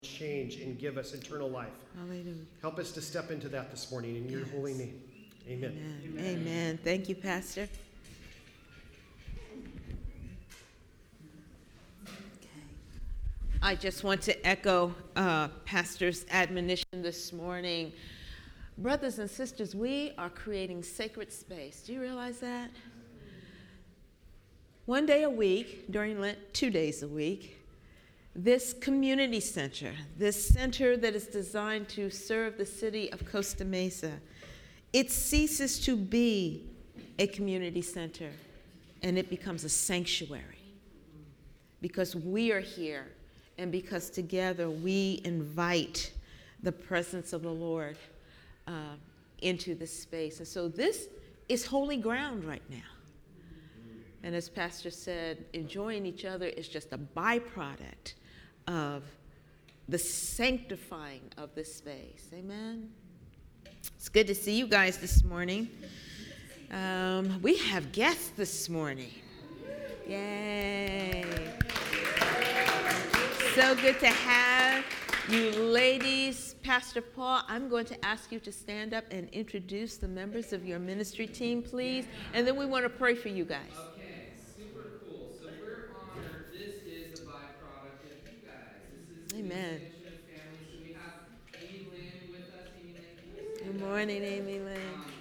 change and give us eternal life. Hallelujah. Help us to step into that this morning in your holy name. Amen. Amen. Amen. Thank you, Pastor. I just want to echo Pastor's admonition this morning. Brothers and sisters, we are creating sacred space. Do you realize that? One day a week, during Lent, 2 days a week, this community center, this center that is designed to serve the city of Costa Mesa, it ceases to be a community center and it becomes a sanctuary because we are here and because together we invite the presence of the Lord into this space. And so this is holy ground right now. And as Pastor said, enjoying each other is just a byproduct of the sanctifying of this space. Amen? It's good to see you guys this morning. We have guests this morning. Yay. So good to have you ladies. Pastor Paul, I'm going to ask you to stand up and introduce the members of your ministry team, please. And then we want to pray for you guys. Okay, super cool. So we're honored. This is a byproduct of you guys. This is Amen. the extension of family. So we have Amy Lynn with us. Amy Lynn, can you stand Good up? morning, Amy Lynn.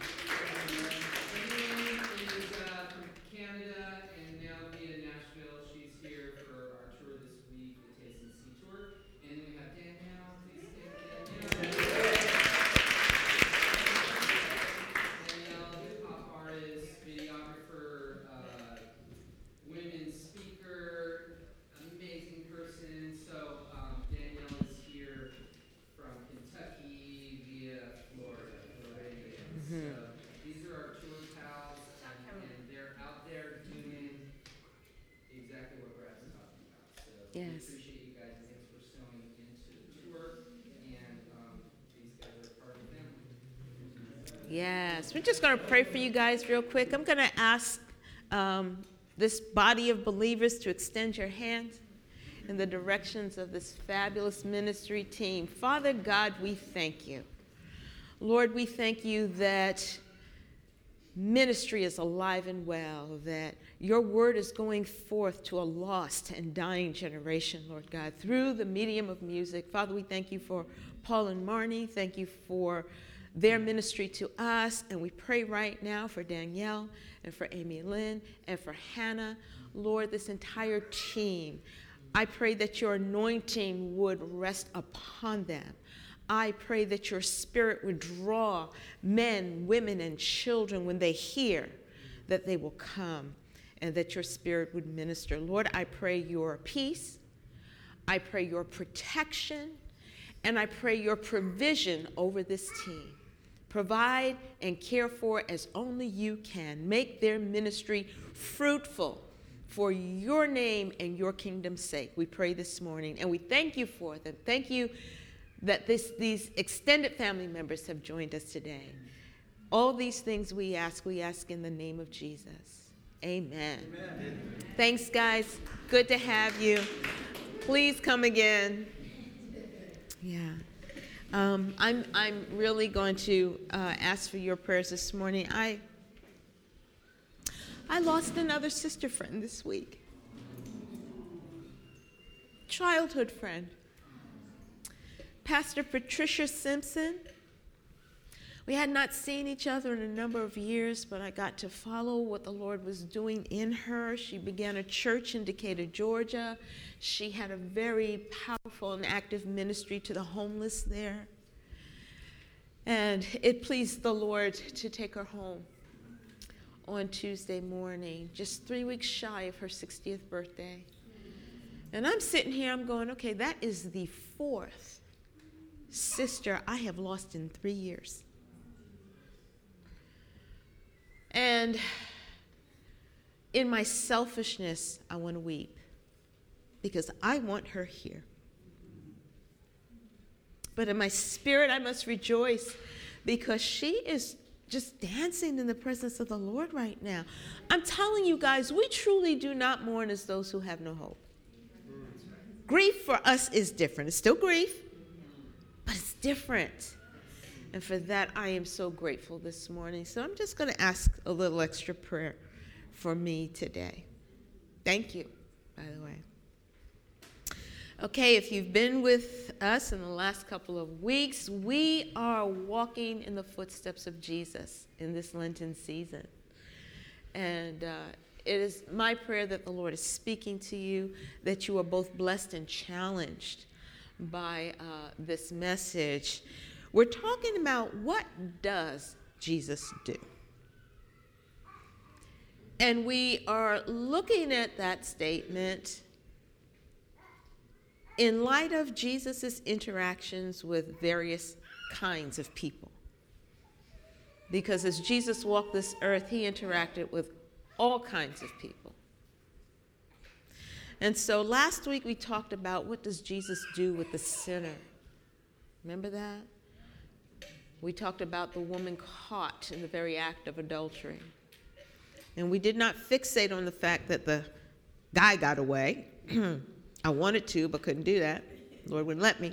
Amy is from Canada and now via Nashville. She's here for our tour this week, the Taste and See tour. And then we have Danielle. Please stand, Danielle, hip-hop artist, videographer, women's speaker, amazing person. So Danielle is here from Kentucky via Florida. So these are our tour pals, and they're out there doing exactly what Brad's talking about. So we Yes. appreciate you guys, and thanks for sewing into the tour. And these guys are part of the family. Yes, we're just going to pray for you guys real quick. I'm going to ask this body of believers to extend your hands in the directions of this fabulous ministry team. Father God, we thank you. Lord, we thank you that ministry is alive and well, that your word is going forth to a lost and dying generation, Lord God, through the medium of music. Father, we thank you for Paul and Marnie. Thank you for their ministry to us. And we pray right now for Danielle and for Amy Lynn and for Hannah. Lord, this entire team, I pray that your anointing would rest upon them. I pray that your spirit would draw men, women, and children when they hear that they will come and that your spirit would minister. Lord, I pray your peace. I pray your protection. And I pray your provision over this team. Provide and care for as only you can. Make their ministry fruitful for your name and your kingdom's sake. We pray this morning, and we thank you for them. Thank you that these extended family members have joined us today. All these things we ask in the name of Jesus. Amen. Amen. Thanks, guys. Good to have you. Please come again. Yeah. I'm really going to ask for your prayers this morning. I lost another sister friend this week. Childhood friend. Pastor Patricia Simpson. We had not seen each other in a number of years, but I got to follow what the Lord was doing in her. She began a church in Decatur, Georgia. She had a very powerful and active ministry to the homeless there. And it pleased the Lord to take her home on Tuesday morning, just 3 weeks shy of her 60th birthday. And I'm sitting here, I'm going, okay, that is the fourth sister I have lost in 3 years. And in my selfishness, I want to weep because I want her here. But in my spirit, I must rejoice because she is just dancing in the presence of the Lord right now. I'm telling you guys, we truly do not mourn as those who have no hope. Grief for us is different. It's still grief, but it's different. And for that, I am so grateful this morning. So I'm just going to ask a little extra prayer for me today. Thank you, by the way. Okay, if you've been with us in the last couple of weeks, we are walking in the footsteps of Jesus in this Lenten season. And it is my prayer that the Lord is speaking to you, that you are both blessed and challenged by this message. We're talking about what does Jesus do? And we are looking at that statement in light of Jesus' interactions with various kinds of people. Because as Jesus walked this earth, he interacted with all kinds of people. And so last week we talked about what does Jesus do with the sinner. Remember that? We talked about the woman caught in the very act of adultery. And we did not fixate on the fact that the guy got away. I wanted to, but couldn't do that. The Lord wouldn't let me.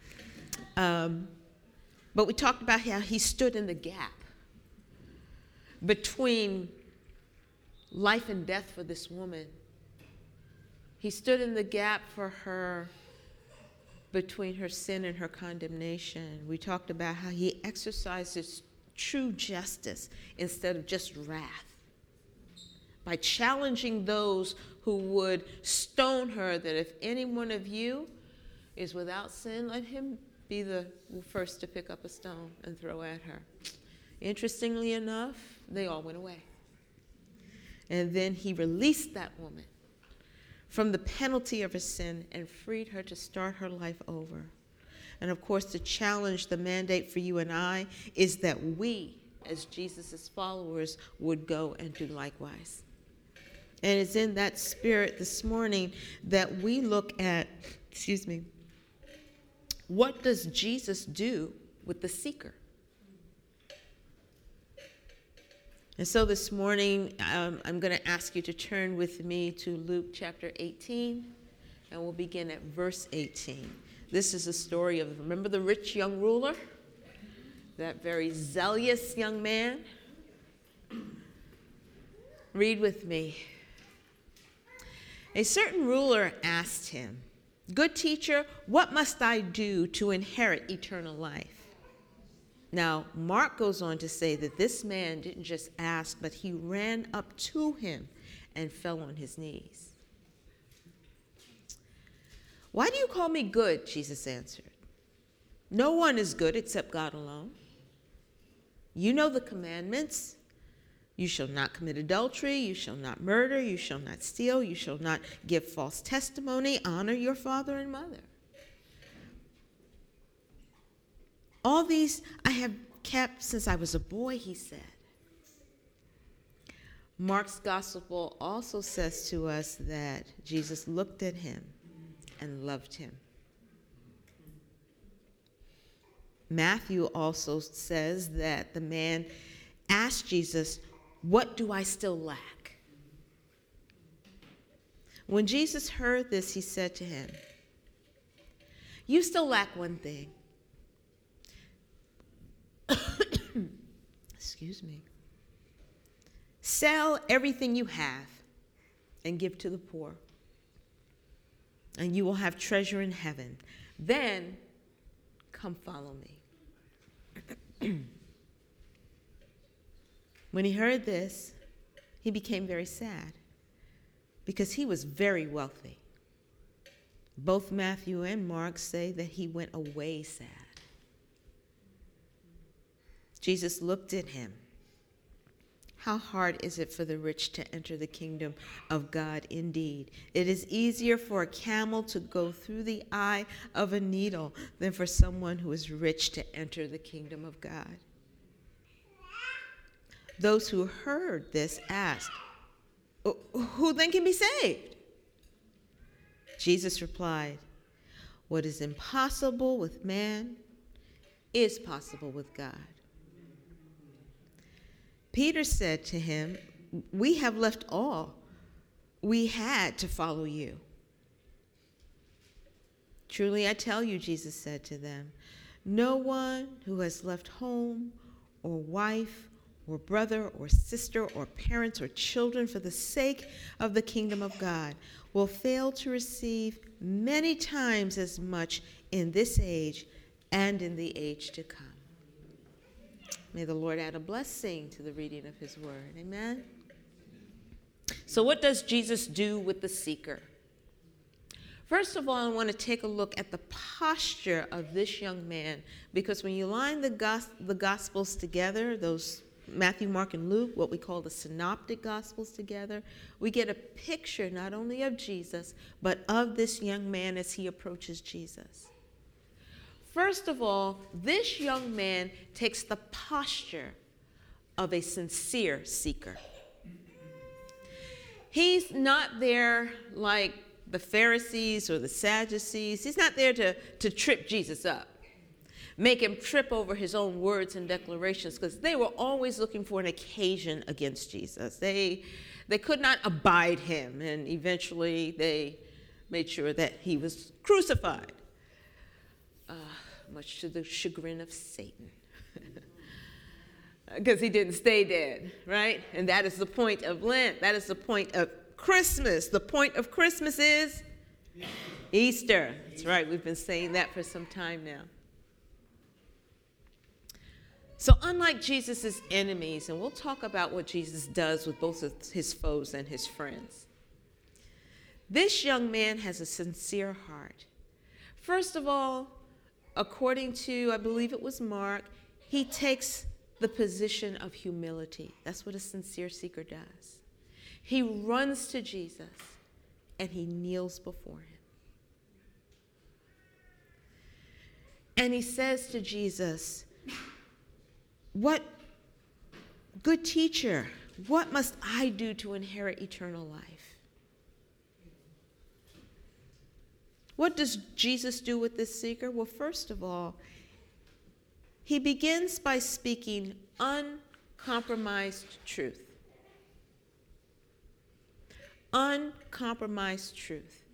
But we talked about how he stood in the gap between life and death for this woman. He stood in the gap for her between her sin and her condemnation. We talked about how he exercises true justice instead of just wrath, by challenging those who would stone her, that if any one of you is without sin, let him be the first to pick up a stone and throw at her. Interestingly enough, they all went away. And then he released that woman from the penalty of her sin and freed her to start her life over. And of course, the challenge, the mandate for you and I is that we, as Jesus' followers, would go and do likewise. And it's in that spirit this morning that we look at, what does Jesus do with the seeker? And so this morning, I'm going to ask you to turn with me to Luke chapter 18, and we'll begin at verse 18. This is a story of, remember the rich young ruler? That very zealous young man? Read with me. A certain ruler asked him, "Good teacher, what must I do to inherit eternal life?" Now, Mark goes on to say that this man didn't just ask, but he ran up to him and fell on his knees. "Why do you call me good?" Jesus answered. "No one is good except God alone. You know the commandments. You shall not commit adultery, you shall not murder, you shall not steal, you shall not give false testimony, honor your father and mother. All these I have kept since I was a boy," he said. Mark's gospel also says to us that Jesus looked at him and loved him. Matthew also says that the man asked Jesus, "What do I still lack?" When Jesus heard this, he said to him, "You still lack one thing." Excuse me. "Sell everything you have and give to the poor, and you will have treasure in heaven. Then come follow me." When he heard this, he became very sad because he was very wealthy. Both Matthew and Mark say that he went away sad. Jesus looked at him. "How hard is it for the rich to enter the kingdom of God indeed? It is easier for a camel to go through the eye of a needle than for someone who is rich to enter the kingdom of God." Those who heard this asked, "Who then can be saved?" Jesus replied, "What is impossible with man is possible with God." Peter said to him, "We have left all we had to follow you." Truly I tell you, Jesus said to them, no one who has left home or wife or brother or sister or parents or children for the sake of the kingdom of God will fail to receive many times as much in this age and in the age to come. May the Lord add a blessing to the reading of his word. Amen. So what does Jesus do with the seeker? First of all, I want to take a look at the posture of this young man, because when you line the Gospels together, those Matthew, Mark, and Luke, what we call the synoptic Gospels together, we get a picture not only of Jesus, but of this young man as he approaches Jesus. First of all, this young man takes the posture of a sincere seeker. He's not there like the Pharisees or the Sadducees. He's not there to trip Jesus up, make him trip over his own words and declarations, because they were always looking for an occasion against Jesus. They could not abide him, and eventually they made sure that he was crucified, much to the chagrin of Satan, because he didn't stay dead, right? And that is the point of Lent. That is the point of Christmas. The point of Christmas is Easter. That's right. We've been saying that for some time now. So unlike Jesus' enemies, and we'll talk about what Jesus does with both of his foes and his friends, this young man has a sincere heart. First of all, according to, I believe it was Mark, he takes the position of humility. That's what a sincere seeker does. He runs to Jesus and he kneels before him. And he says to Jesus, "What, good teacher, what must I do to inherit eternal life?" What does Jesus do with this seeker? Well, first of all, he begins by speaking uncompromised truth. Uncompromised truth.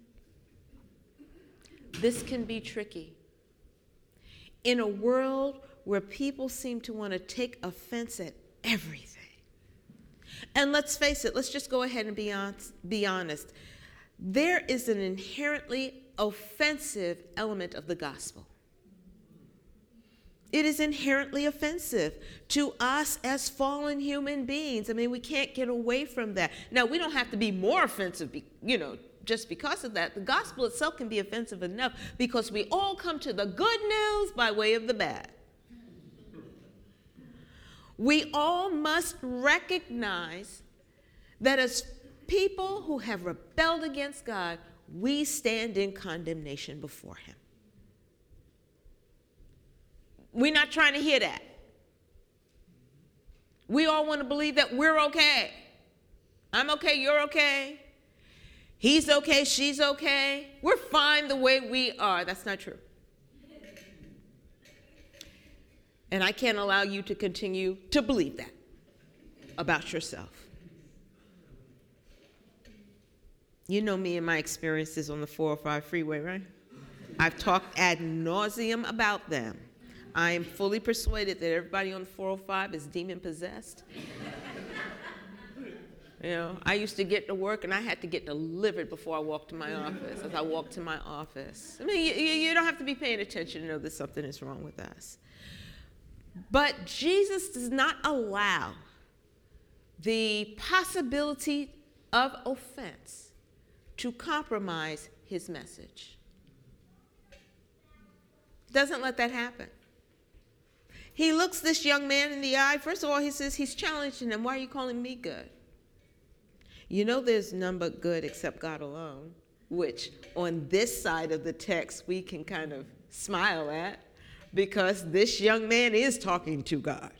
This can be tricky. In a world where people seem to want to take offense at everything. And let's face it, let's just go ahead and be honest. There is an inherently offensive element of the gospel. It is inherently offensive to us as fallen human beings. I mean, we can't get away from that. Now, we don't have to be more offensive, just because of that. The gospel itself can be offensive enough because we all come to the good news by way of the bad. We all must recognize that as people who have rebelled against God, we stand in condemnation before him. We're not trying to hear that. We all want to believe that we're okay. I'm okay, you're okay. He's okay, she's okay. We're fine the way we are. That's not true. And I can't allow you to continue to believe that about yourself. You know me and my experiences on the 405 freeway, right? I've talked ad nauseum about them. I am fully persuaded that everybody on the 405 is demon-possessed. I used to get to work and I had to get delivered before I walked to my office, as I walked to my office. I mean, you don't have to be paying attention to know that something is wrong with us. But Jesus does not allow the possibility of offense to compromise his message. Doesn't let that happen. He looks this young man in the eye. First of all, he says, he's challenging him. Why are you calling me good? You know there's none but good except God alone, which on this side of the text we can kind of smile at because this young man is talking to God.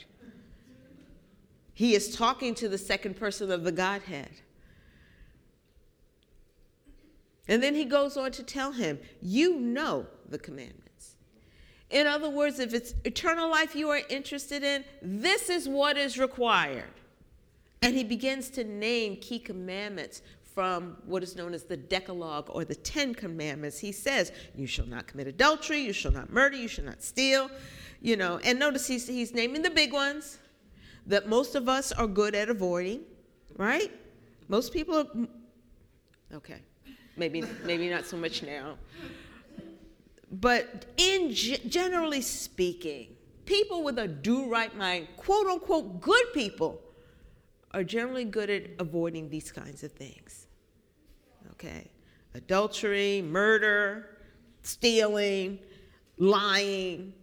He is talking to the second person of the Godhead. And then he goes on to tell him, you know the commandments. In other words, if it's eternal life you are interested in, this is what is required. And he begins to name key commandments from what is known as the Decalogue or the Ten Commandments. He says, you shall not commit adultery, you shall not murder, you shall not steal, and notice he's naming the big ones that most of us are good at avoiding, right? Most people are, okay, maybe not so much now. But generally speaking, people with a do-right mind, quote-unquote good people, are generally good at avoiding these kinds of things, okay? Adultery, murder, stealing, lying,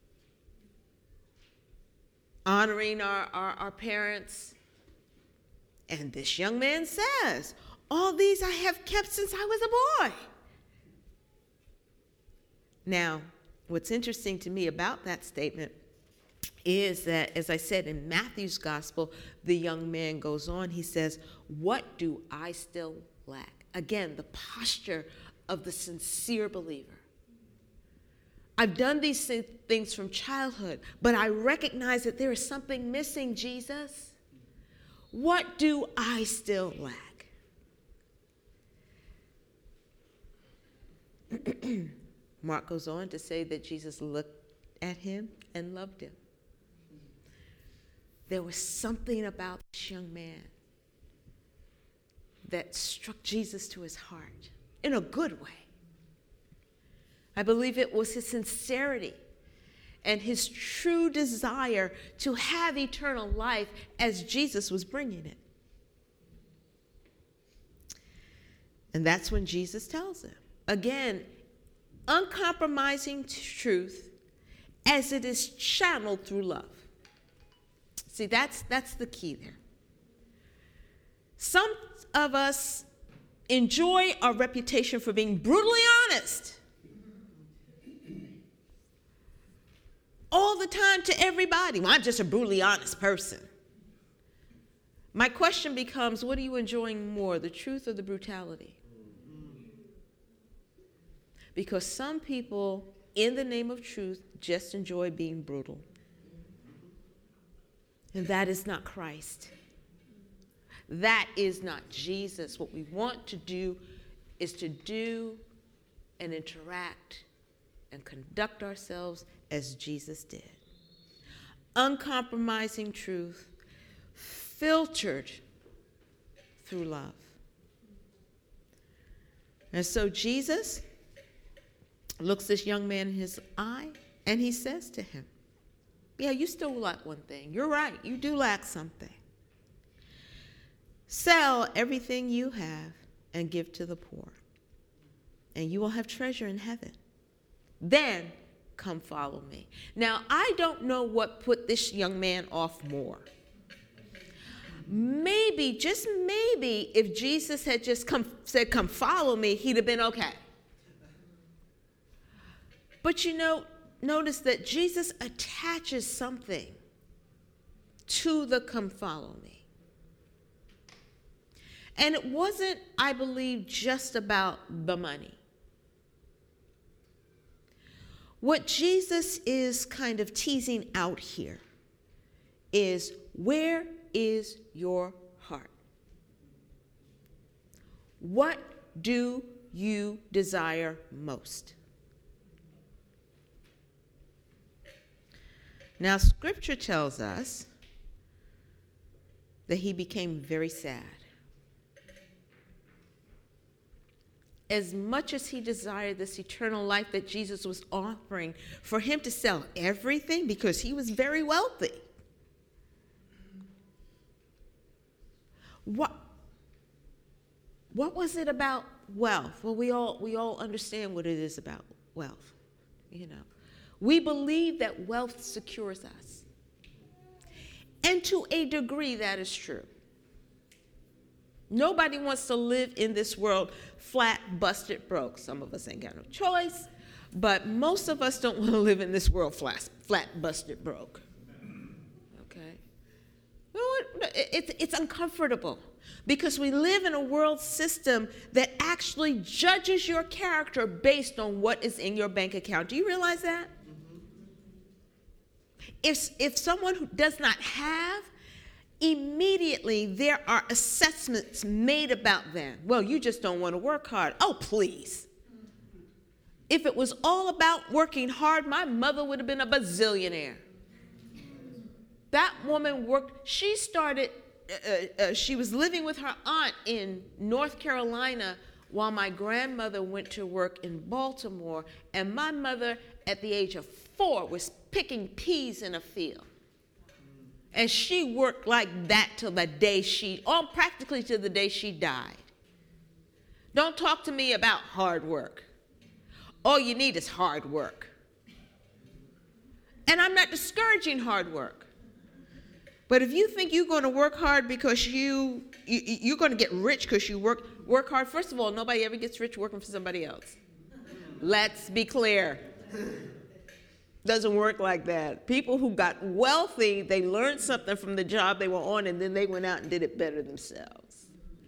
honoring our parents. And this young man says, all these I have kept since I was a boy. Now, what's interesting to me about that statement is that, as I said, in Matthew's gospel, the young man goes on, he says, what do I still lack? Again, the posture of the sincere believer. I've done these things from childhood, but I recognize that there is something missing, Jesus. What do I still lack? Mark goes on to say that Jesus looked at him and loved him. There was something about this young man that struck Jesus to his heart in a good way. I believe it was his sincerity and his true desire to have eternal life as Jesus was bringing it. And that's when Jesus tells him, again, uncompromising truth as it is channeled through love. See, that's the key there. Some of us enjoy our reputation for being brutally honest all the time to everybody. Well, I'm just a brutally honest person. My question becomes, what are you enjoying more, the truth or the brutality? Because some people, in the name of truth, just enjoy being brutal. And that is not Christ. That is not Jesus. What we want to do is to do and interact and conduct ourselves as Jesus did. Uncompromising truth, filtered through love. And so Jesus looks this young man in his eye and he says to him, yeah, you still lack one thing. You're right. You do lack something. Sell everything you have and give to the poor, and you will have treasure in heaven. Then come follow me. Now, I don't know what put this young man off more. Maybe, just maybe, if Jesus had just said, come follow me, he'd have been okay. But notice that Jesus attaches something to the come follow me. And it wasn't, I believe, just about the money. What Jesus is kind of teasing out here is, where is your heart? What do you desire most? Now, Scripture tells us that he became very sad. As much as he desired this eternal life that Jesus was offering, for him to sell everything because he was very wealthy. What was it about wealth? Well, we all understand what it is about wealth, We believe that wealth secures us. And to a degree, that is true. Nobody wants to live in this world flat, busted, broke. Some of us ain't got no choice, but most of us don't want to live in this world flat, busted, broke. Okay? It's uncomfortable because we live in a world system that actually judges your character based on what is in your bank account. Do you realize that? If someone who does not have immediately there are assessments made about them. Well, you just don't want to work hard. Oh, please. If it was all about working hard, my mother would have been a bazillionaire. That woman worked, she started, she was living with her aunt in North Carolina while my grandmother went to work in Baltimore, and my mother, at the age of 4, was picking peas in a field. And she worked like that till the day practically till the day she died. Don't talk to me about hard work. All you need is hard work. And I'm not discouraging hard work. But if you think you're going to work hard because you're going to get rich because you work hard, first of all, nobody ever gets rich working for somebody else. Let's be clear. Doesn't work like that. People who got wealthy, they learned something from the job they were on, and then they went out and did it better themselves.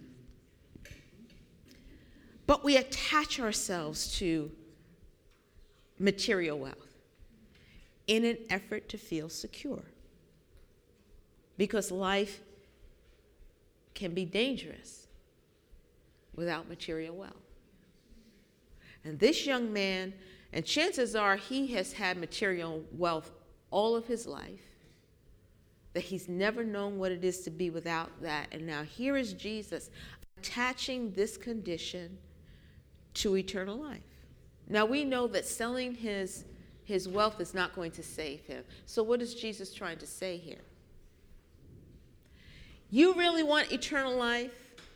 But we attach ourselves to material wealth in an effort to feel secure, because life can be dangerous without material wealth. And this young man, and chances are he has had material wealth all of his life, that he's never known what it is to be without that. And now here is Jesus attaching this condition to eternal life. Now we know that selling his wealth is not going to save him. So what is Jesus trying to say here? You really want eternal life?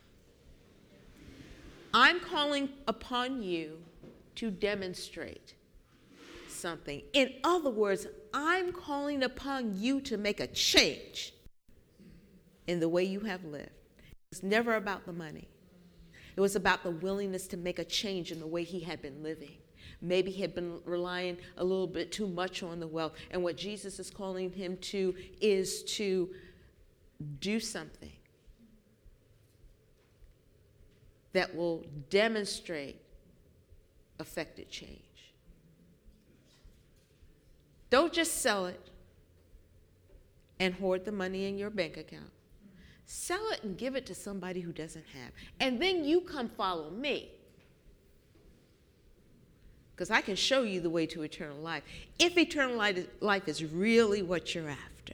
I'm calling upon you to demonstrate something. In other words, I'm calling upon you to make a change in the way you have lived. It's never about the money. It was about the willingness to make a change in the way he had been living. Maybe he had been relying a little bit too much on the wealth. And what Jesus is calling him to is to do something that will demonstrate affected change. Don't just sell it and hoard the money in your bank account. Sell it and give it to somebody who doesn't have. And then you come follow me, because I can show you the way to eternal life, if eternal life is really what you're after.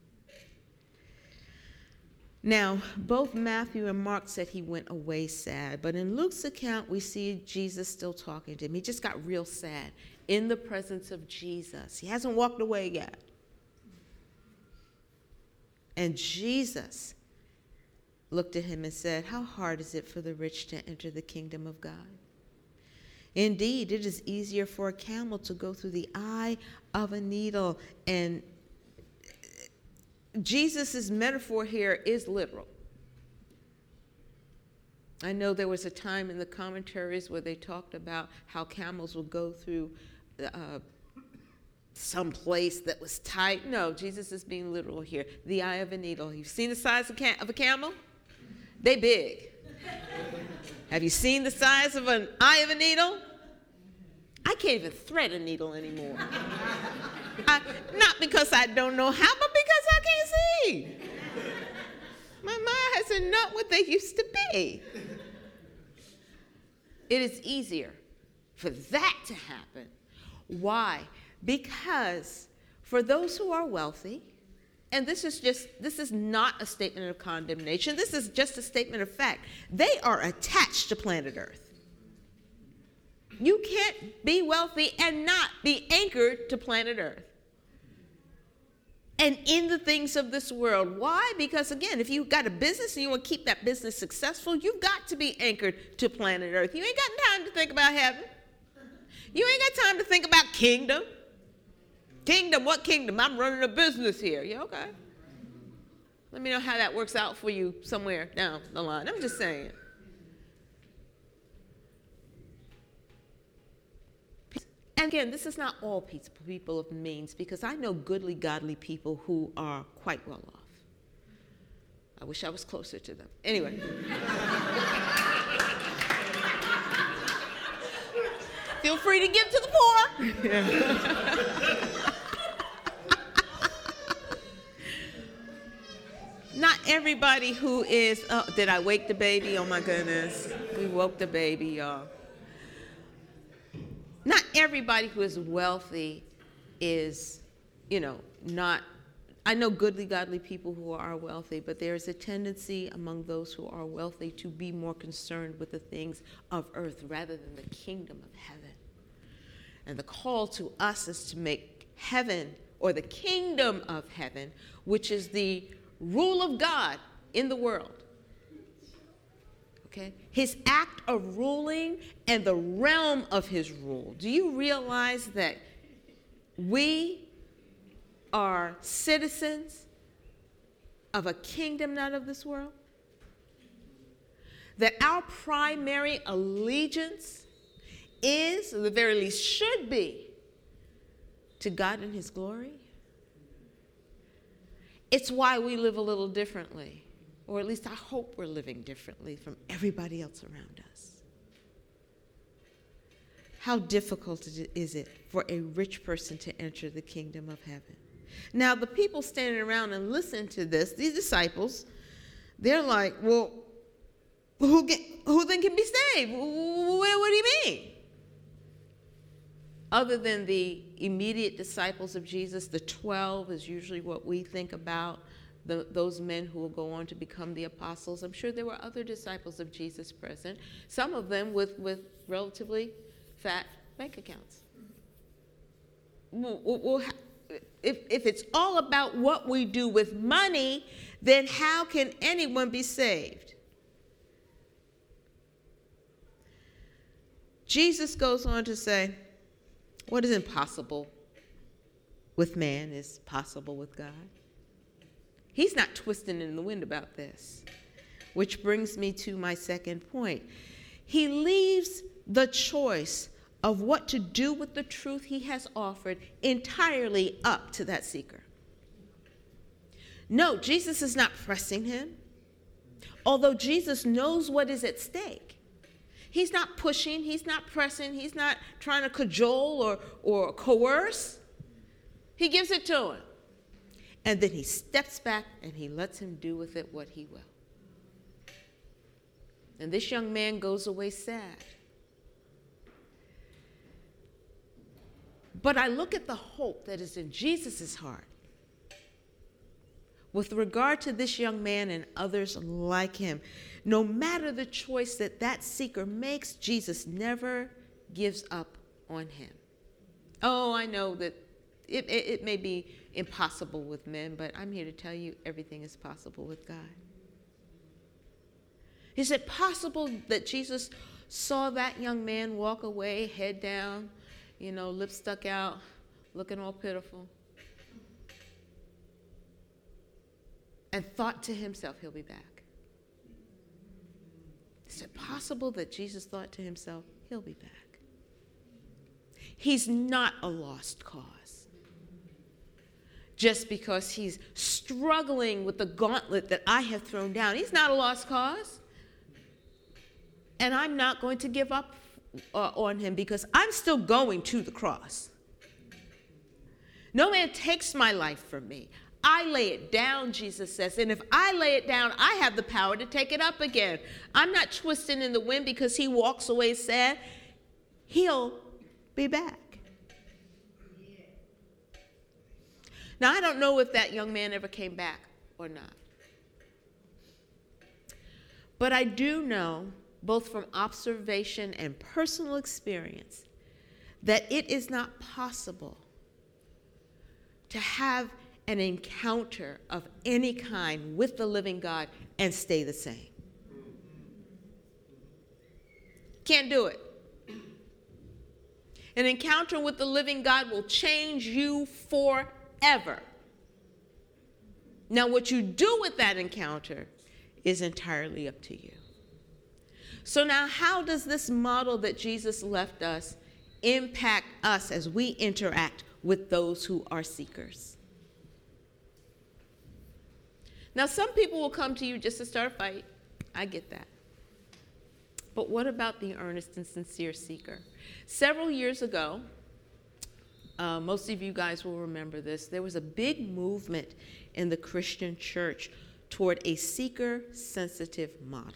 Now, both Matthew and Mark said he went away sad, but in Luke's account, we see Jesus still talking to him. He just got real sad in the presence of Jesus. He hasn't walked away yet. And Jesus looked at him and said, "How hard is it for the rich to enter the kingdom of God? Indeed, it is easier for a camel to go through the eye of a needle." And Jesus' metaphor here is literal. I know there was a time in the commentaries where they talked about how camels would go through some place that was tight. No, Jesus is being literal here. The eye of a needle. You've seen the size of a camel? They big. Have you seen the size of an eye of a needle? I can't even thread a needle anymore. Not because I don't know how, but because I can't see. My mind hasn't known what they used to be. It is easier for that to happen. Why? Because for those who are wealthy, and this is not a statement of condemnation, this is just a statement of fact, they are attached to planet Earth. You can't be wealthy and not be anchored to planet Earth and in the things of this world. Why? Because, again, if you've got a business and you want to keep that business successful, you've got to be anchored to planet Earth. You ain't got time to think about heaven. You ain't got time to think about kingdom. Kingdom? What kingdom? I'm running a business here. Yeah, okay. Let me know how that works out for you somewhere down the line. I'm just saying. And again, this is not all people of means, because I know goodly, godly people who are quite well off. I wish I was closer to them. Anyway. Feel free to give to the poor. Not everybody who is, oh, did I wake the baby? Oh my goodness. We woke the baby, y'all. Not everybody who is wealthy is, not, I know goodly, godly people who are wealthy, but there's a tendency among those who are wealthy to be more concerned with the things of earth rather than the kingdom of heaven. And the call to us is to make heaven, or the kingdom of heaven, which is the rule of God in the world. Okay? His act of ruling and the realm of his rule. Do you realize that we are citizens of a kingdom not of this world? That our primary allegiance is, or the very least should be, to God and his glory? It's why we live a little differently, or at least I hope we're living differently from everybody else around us. How difficult is it for a rich person to enter the kingdom of heaven? Now, the people standing around and listening to this, these disciples, they're like, well, who then can be saved? What do you mean? Other than the immediate disciples of Jesus, the 12 is usually what we think about, those men who will go on to become the apostles. I'm sure there were other disciples of Jesus present, some of them with relatively fat bank accounts. If it's all about what we do with money, then how can anyone be saved? Jesus goes on to say, what is impossible with man is possible with God. He's not twisting in the wind about this, which brings me to my second point. He leaves the choice of what to do with the truth he has offered entirely up to that seeker. No, Jesus is not pressing him, although Jesus knows what is at stake. He's not pushing, he's not pressing, he's not trying to cajole or coerce. He gives it to him. And then he steps back and he lets him do with it what he will. And this young man goes away sad. But I look at the hope that is in Jesus' heart with regard to this young man and others like him. No matter the choice that seeker makes, Jesus never gives up on him. Oh, I know that it may be impossible with men, but I'm here to tell you everything is possible with God. Is it possible that Jesus saw that young man walk away, head down, lips stuck out, looking all pitiful, and thought to himself, he'll be back? Is it possible that Jesus thought to himself, he'll be back? He's not a lost cause. Just because he's struggling with the gauntlet that I have thrown down, he's not a lost cause. And I'm not going to give up on him because I'm still going to the cross. No man takes my life from me. I lay it down, Jesus says, and if I lay it down, I have the power to take it up again. I'm not twisting in the wind because he walks away sad. He'll be back. Now, I don't know if that young man ever came back or not. But I do know, both from observation and personal experience, that it is not possible to have an encounter of any kind with the living God and stay the same. Can't do it. An encounter with the living God will change you forever. Now, what you do with that encounter is entirely up to you. So now, how does this model that Jesus left us impact us as we interact with those who are seekers? Now, some people will come to you just to start a fight. I get that. But what about the earnest and sincere seeker? Several years ago, most of you guys will remember this, there was a big movement in the Christian church toward a seeker-sensitive model.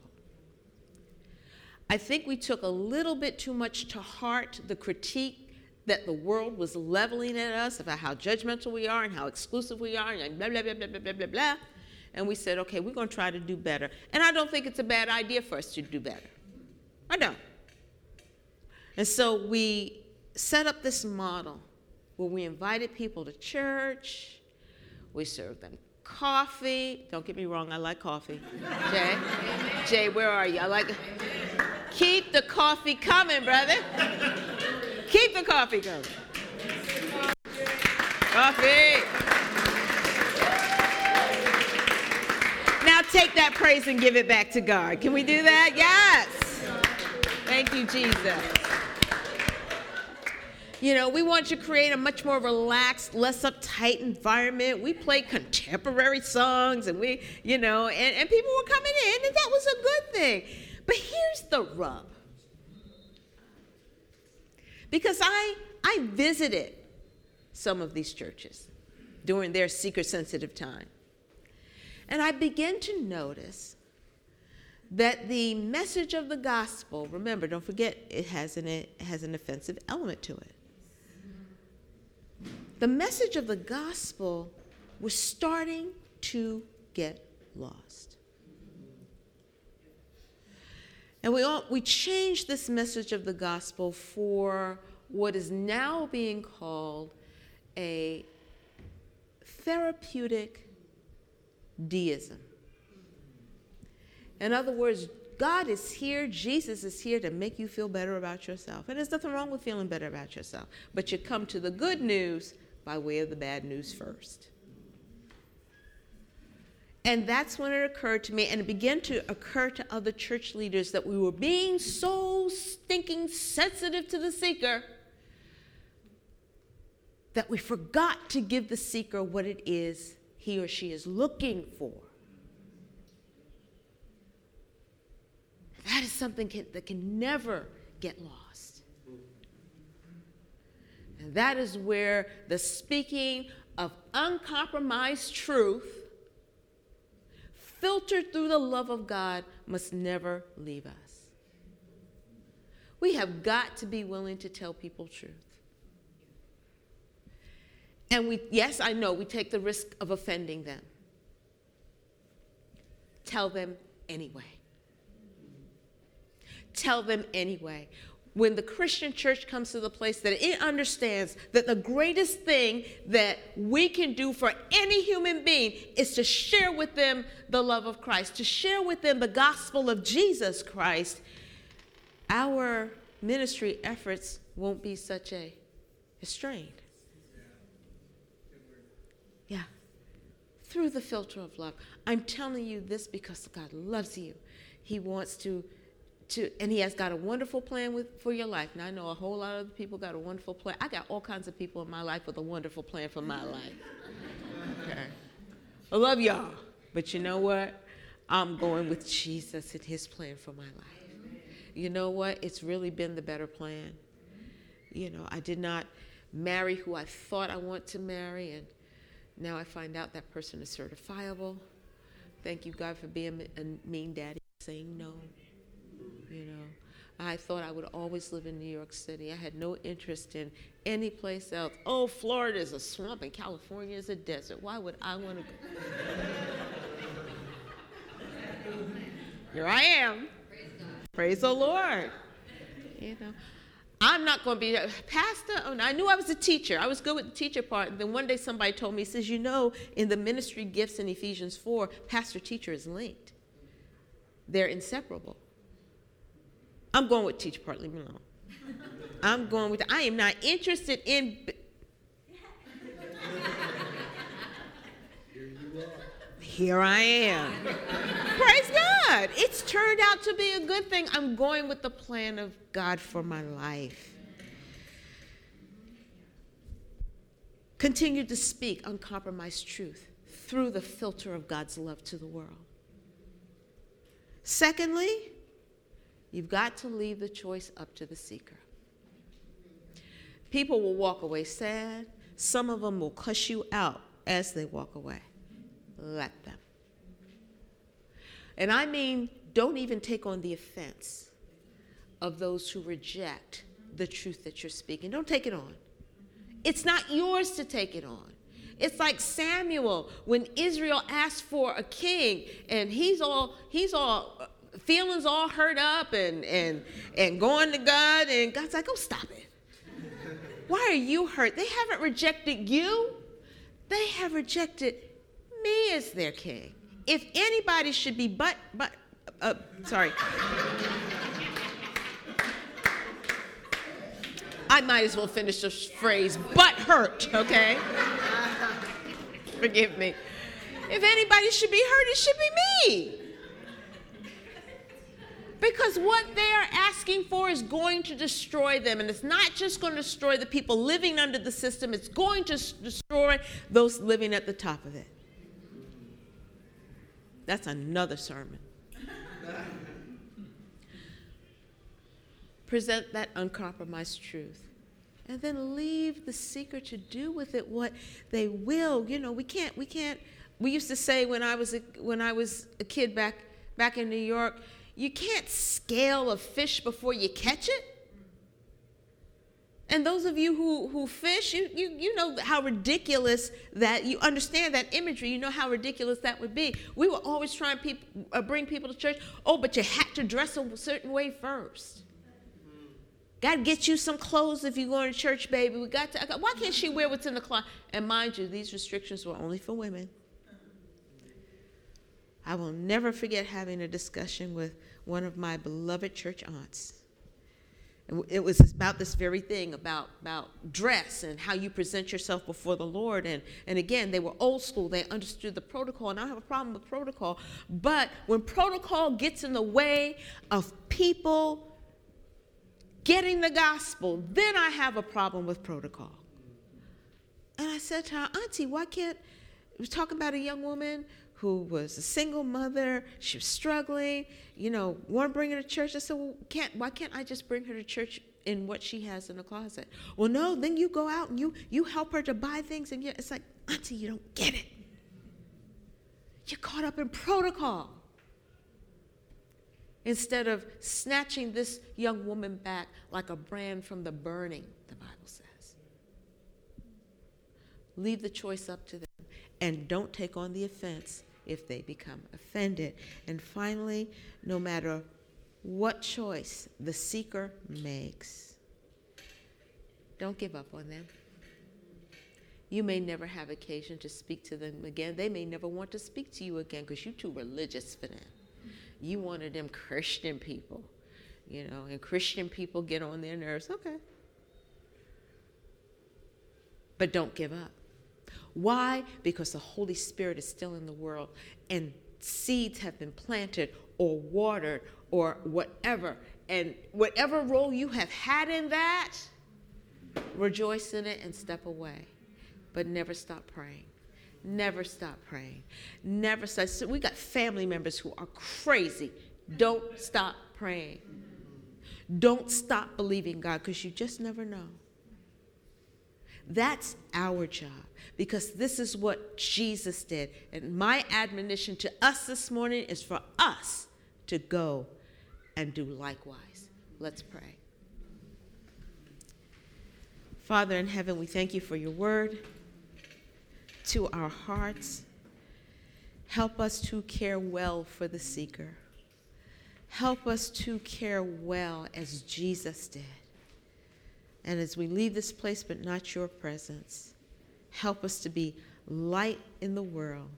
I think we took a little bit too much to heart the critique that the world was leveling at us about how judgmental we are and how exclusive we are and blah, blah, blah, blah, blah, blah, blah, blah. And we said, okay, we're going to try to do better. And I don't think it's a bad idea for us to do better. I don't. And so we set up this model where we invited people to church. We served them coffee. Don't get me wrong, I like coffee. Jay? Jay, where are you? Keep the coffee coming, brother. Keep the coffee coming. Coffee. Now take that praise and give it back to God. Can we do that? Yes. Thank you, Jesus. You know, we want to create a much more relaxed, less uptight environment. We play contemporary songs and and people were coming in and that was a good thing. But here's the rub. Because I visited some of these churches during their seeker-sensitive time. And I began to notice that the message of the gospel, remember, don't forget, it has an offensive element to it. The message of the gospel was starting to get lost. And we changed this message of the gospel for what is now being called a therapeutic deism. In other words, God is here, Jesus is here to make you feel better about yourself. And there's nothing wrong with feeling better about yourself. But you come to the good news by way of the bad news first. And that's when it occurred to me, and it began to occur to other church leaders that we were being so stinking sensitive to the seeker that we forgot to give the seeker what it is he or she is looking for. That is something that can never get lost. And that is where the speaking of uncompromised truth, filtered through the love of God, must never leave us. We have got to be willing to tell people truth. And yes, I know, we take the risk of offending them. Tell them anyway. Tell them anyway. When the Christian church comes to the place that it understands that the greatest thing that we can do for any human being is to share with them the love of Christ, to share with them the gospel of Jesus Christ, our ministry efforts won't be such a strained. Yeah. Through the filter of love. I'm telling you this because God loves you. He wants to and he has got a wonderful plan for your life. Now, I know a whole lot of other people got a wonderful plan. I got all kinds of people in my life with a wonderful plan for my life. Okay. I love y'all. But you know what? I'm going with Jesus and his plan for my life. You know what? It's really been the better plan. You know, I did not marry who I thought I want to marry, and now I find out that person is certifiable. Thank you, God, for being a mean daddy, saying no. You know, I thought I would always live in New York City. I had no interest in any place else. Oh, Florida is a swamp and California is a desert. Why would I want to go? Here I am. Praise the Lord. You know, I'm not going to be a pastor. Oh, no, I knew I was a teacher. I was good with the teacher part. And then one day somebody told me, he says, you know, in the ministry gifts in Ephesians 4, pastor-teacher is linked. They're inseparable. I'm going with teacher part, leave me alone. I am not interested in. Here I am. Praise God. It's turned out to be a good thing. I'm going with the plan of God for my life. Continue to speak uncompromised truth through the filter of God's love to the world. Secondly, you've got to leave the choice up to the seeker. People will walk away sad. Some of them will cuss you out as they walk away. Let them. And I mean, don't even take on the offense of those who reject the truth that you're speaking. Don't take it on. It's not yours to take it on. It's like Samuel when Israel asked for a king, and he's all feelings all hurt up and going to God, and God's like, oh, stop it. Why are you hurt? They haven't rejected you. They have rejected me as their king. If anybody should be I might as well finish the phrase, but hurt, okay? Forgive me. If anybody should be hurt, it should be me. Because what they are asking for is going to destroy them. And it's not just going to destroy the people living under the system. It's going to destroy those living at the top of it. That's another sermon. Present that uncompromised truth. And then leave the seeker to do with it what they will. You know, we used to say when I was a kid back in New York, you can't scale a fish before you catch it. And those of you who fish, you know how ridiculous that, you understand that imagery. You know how ridiculous that would be. We were always trying to bring people to church. Oh, but you had to dress a certain way first. Got to get you some clothes if you're going to church, baby. Why can't she wear what's in the closet? And mind you, these restrictions were only for women. I will never forget having a discussion with one of my beloved church aunts. It was about this very thing, about dress and how you present yourself before the Lord. And again, they were old school. They understood the protocol, and I don't have a problem with protocol. But when protocol gets in the way of people getting the gospel, then I have a problem with protocol. And I said to her, Auntie, why can't, we were talking about a young woman who was a single mother. She was struggling, want to bring her to church. I said, well, why can't I just bring her to church in what she has in the closet? Well, no, then you go out and you help her to buy things. And it's like, Auntie, you don't get it. You're caught up in protocol. Instead of snatching this young woman back like a brand from the burning, the Bible says. Leave the choice up to them. And don't take on the offense if they become offended. And finally, no matter what choice the seeker makes, don't give up on them. You may never have occasion to speak to them again. They may never want to speak to you again because you're too religious for them. You one of them Christian people, and Christian people get on their nerves. Okay. But don't give up. Why? Because the Holy Spirit is still in the world, and seeds have been planted or watered or whatever. And whatever role you have had in that, rejoice in it and step away. But never stop praying. Never stop praying. Never stop. So we got family members who are crazy. Don't stop praying. Don't stop believing God, because you just never know. That's our job, because this is what Jesus did. And my admonition to us this morning is for us to go and do likewise. Let's pray. Father in heaven, we thank you for your word to our hearts. Help us to care well for the seeker. Help us to care well as Jesus did. And as we leave this place but not your presence, help us to be light in the world,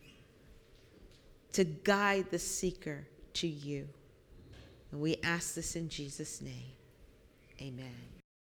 to guide the seeker to you. And we ask this in Jesus' name. Amen.